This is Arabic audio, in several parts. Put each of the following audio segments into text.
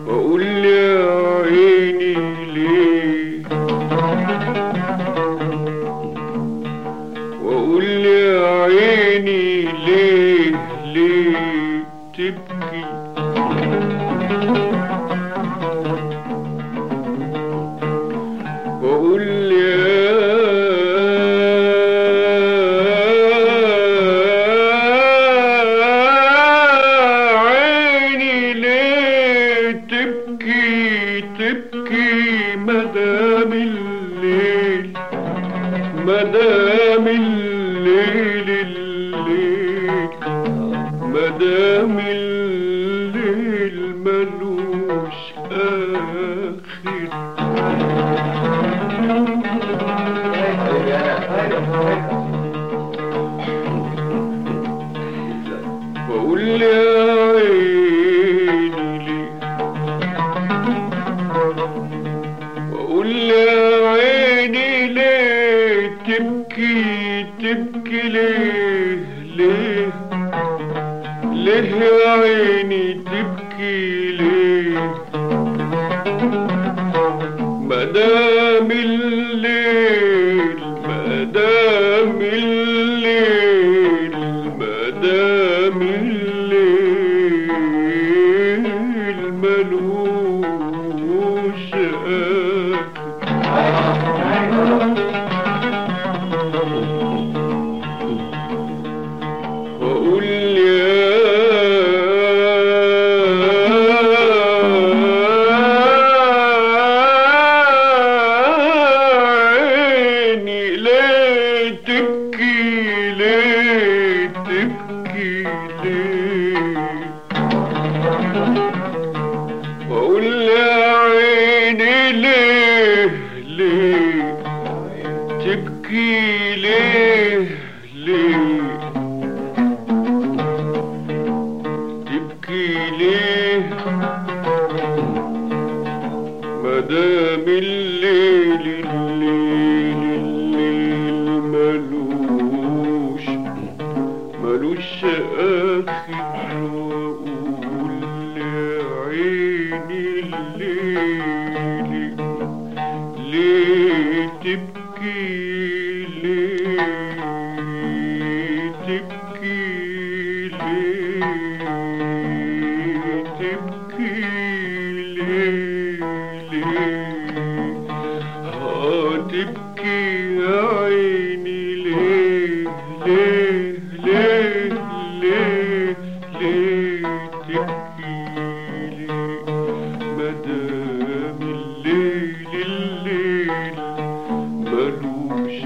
واقول يا عيني ليه، واقول يا عيني ليه ليه تبكي، واقول يا عيني ليه تبكي تبكي مدام الليل، مدام الليل الليل، مدام الليل ملوش آخر. واقول يا عيني ليه، واقول يا عيني ليه تبكي تبكي ليه ليه ليه يا عيني تبكي ليه، مدام الليل مدام الليل مدام الليل ملوش واقول يا عيني ليه تبكي ليه تبكي ليه، واقول يا عيني ليه ليه تبكي ليه ليه تبكي ليه، مدام الليل الليل الليل ملوش ملوش آخر. وأقول يا عيني الليل ليه تبكي ليه تبكي ليه تبكي ليه ليه تبكي يا عيني ليه ليه ليه ليه ليه تبكي ليه، مدام الليل الليل ملوش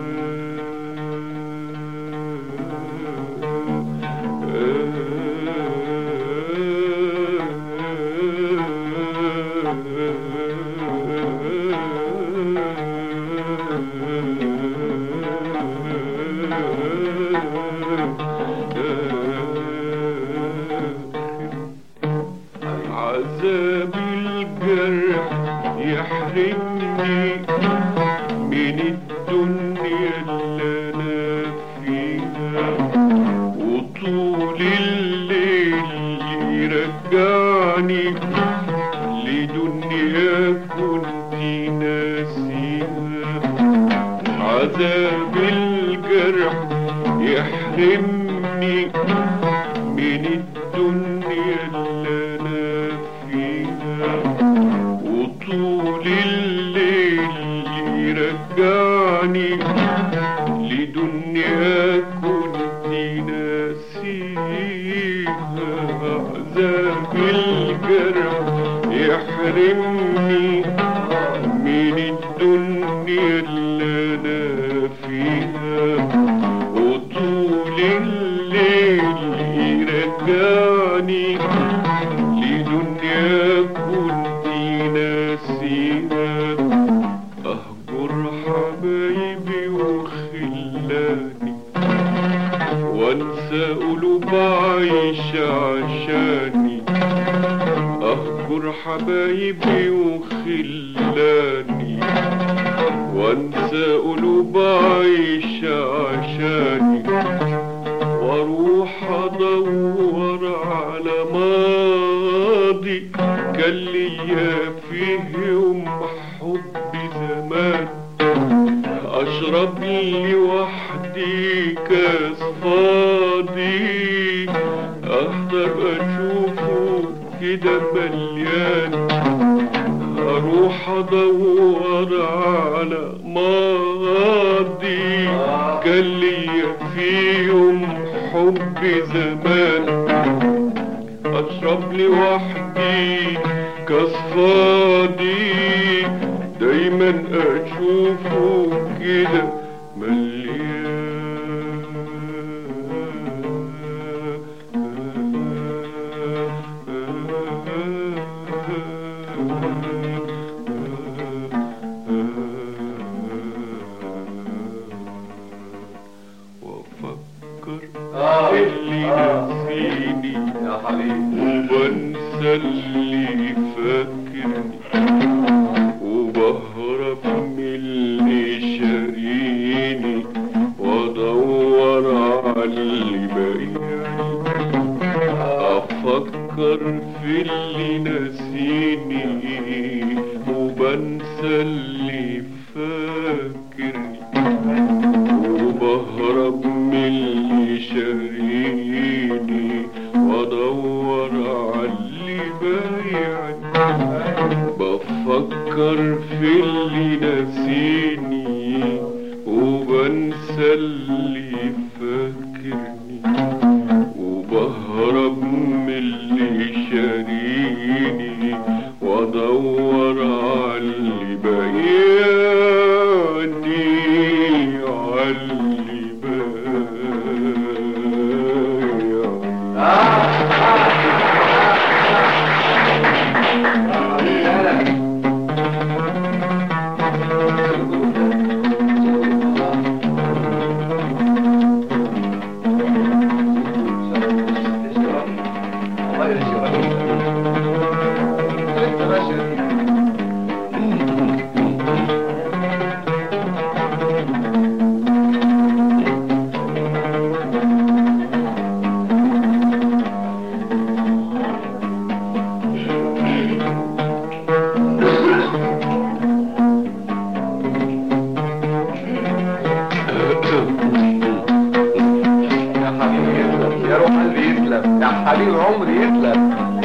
عذاب الجرح يحرمني من الدنيا اللي انا فيها، وطول الليل يرجعني لدنيا كنت ناسيها. عذاب الجرح يحرمني من الدنيا اللي انا فيها، وطول الليل يرجعني لدنيا كنت ناسيها. عذاب الجرح يحرمني من الدنيا اللي انا فيها، وطول الليل يرجعني لدنيا كنت ناسيها. اهجر حبايبي وخلاني وانسى قلوب عايشة عشاني، اهجر حبايبي وخلاني وانسى قلوب عايشة عشاني، واروح ادور على ماضي كان ليا فيه يوم حب زمان اشرب لي وحدي كاس فاضي احضر اشوفه كده مليان اروح ادور على ماضي كان ليا فيهم حب زمان اشرب لي وحدي كاس فاضي دايما اشوفه كده وافكر اللي نسيني يا حبيبي وبنسى اللي فاكرني وبهرب من اللي شاريني وادور على اللي بايعني افكر في اللي نسيني وبنسى اللي فاكرني وبهرب من اللي شاريني وادور على اللي بايعني بفكر في اللي نسيني وبنسى اللي فاكرني وبهرب من اللي شاريني وادور على اللي بايعني على اللي حبيب عمري يتلف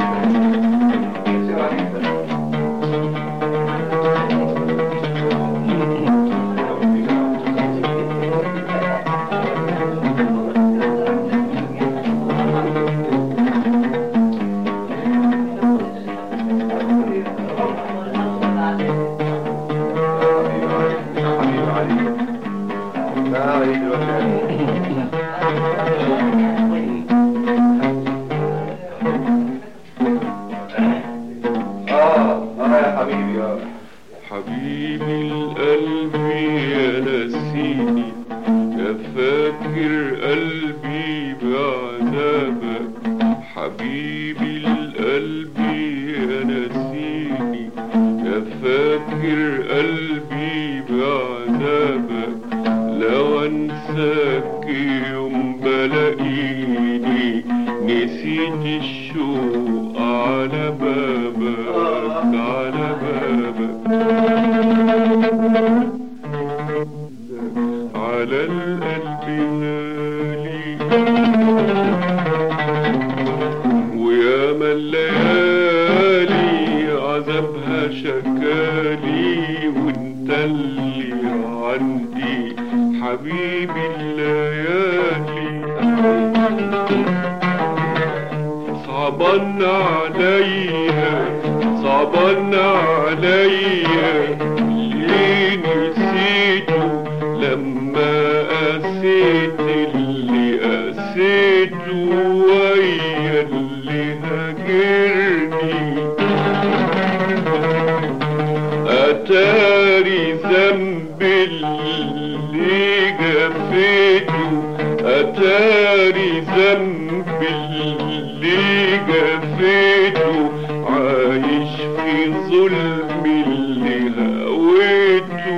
حبيبي القلب يا نسيني يا فاكر قلبي بعذابك حبيبي القلب يا نسيني يا فاكر قلبي بعذابك لو انساك يوم بلاقيني نسيت الشوق على بابك على بابك على القلب غالي وياما الليالي عذابها شكالي وانت اللي عندي حبيبي الليالي صعبان عليا صعبان عليا ليه نسيته لما قاسيت اللي قاسيته ويا اللي هاجرني اتاري ذنب اللي جفيته اتاري ذنب اللي جفيته عايش في ظلم اللي هويته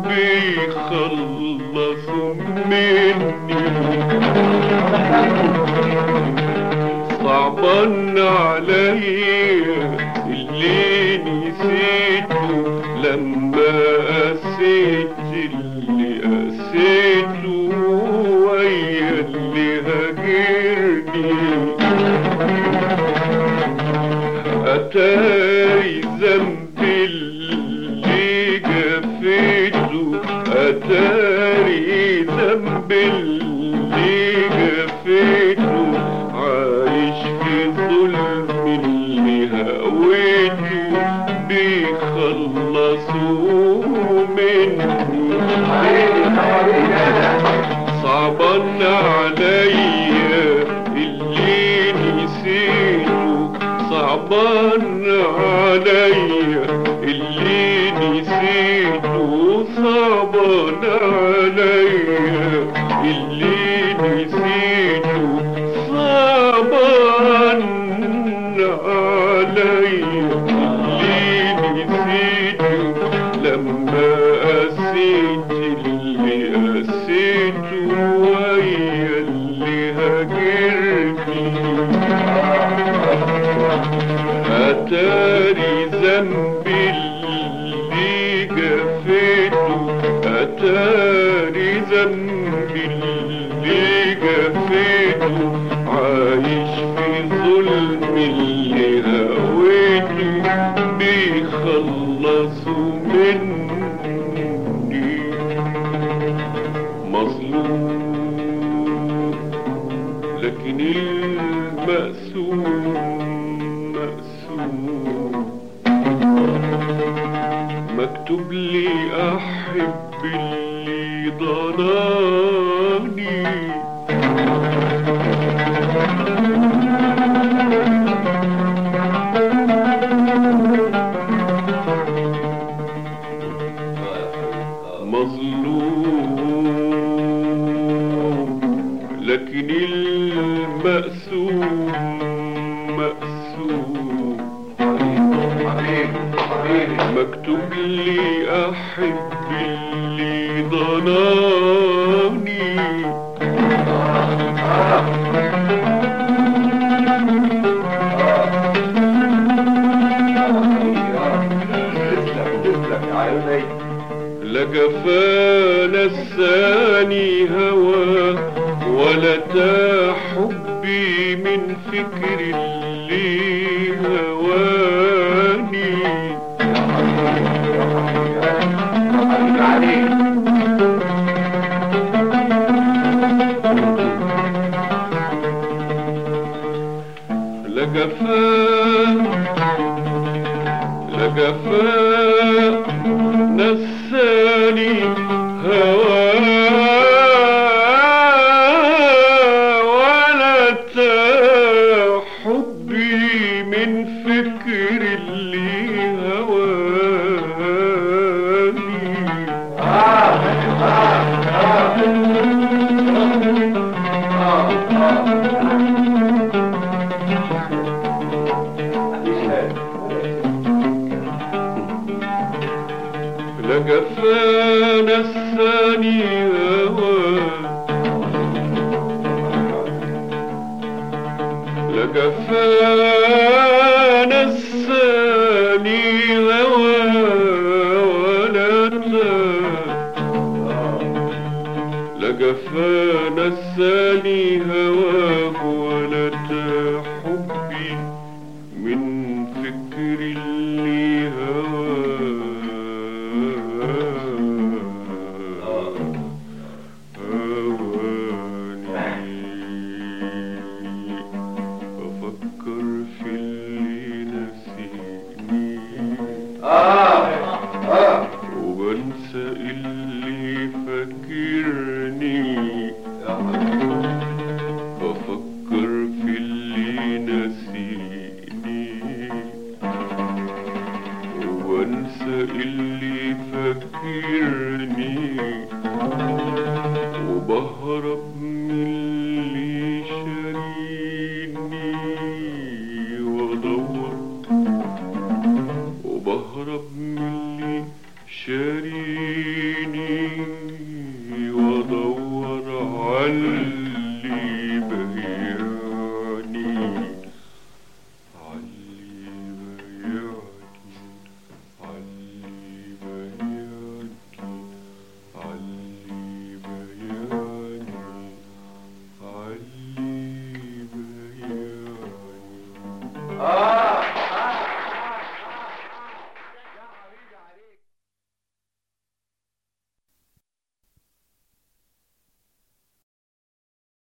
بيخلصوا مني صعبان عليا اللي نسيته لما قسيت اللي قسيته ويا اللي هاجرني أتاري ذنبي اللي جفيته أتاري ذنبي اللي جفيته عايش في ظلم اللي هويته بيخلصوا مني صعبان عليا اللي نسيته صعبان عليا اللي نسيته صعبان عليا اللي نسيته صعبان عليا اللي نسيته لما قسيت اللي قسيته ويا اللي هاجرني أتاري ذنبي اللي جفيته أتاري ذنبي اللي جفيته عايش في ظلم اللي هويته بيخلصوا مني مظلوم لكن المقسوم مكتوب لي احب اللي ضناني مظلوم لكن المقسوم مقسوم مكتوب لي احب اللي ضناني لا جفا نساني هوى ولا تا حبي من فكر اللي هواني لا جفا لا جفا نساني هوى ولا تا حبي من فكر اللي هواني لا جفا نساني هوى لا جفا نساني هوى ولا تا لا جفا نساني هواه ولا تا حبي من فكر اللي هواه وبنسى اللي فاكرني بفكر في اللي نسيني وبنسى اللي فاكرني وبهرب من اللي شاريني وادور وبهرب من اللي شاريني وادور على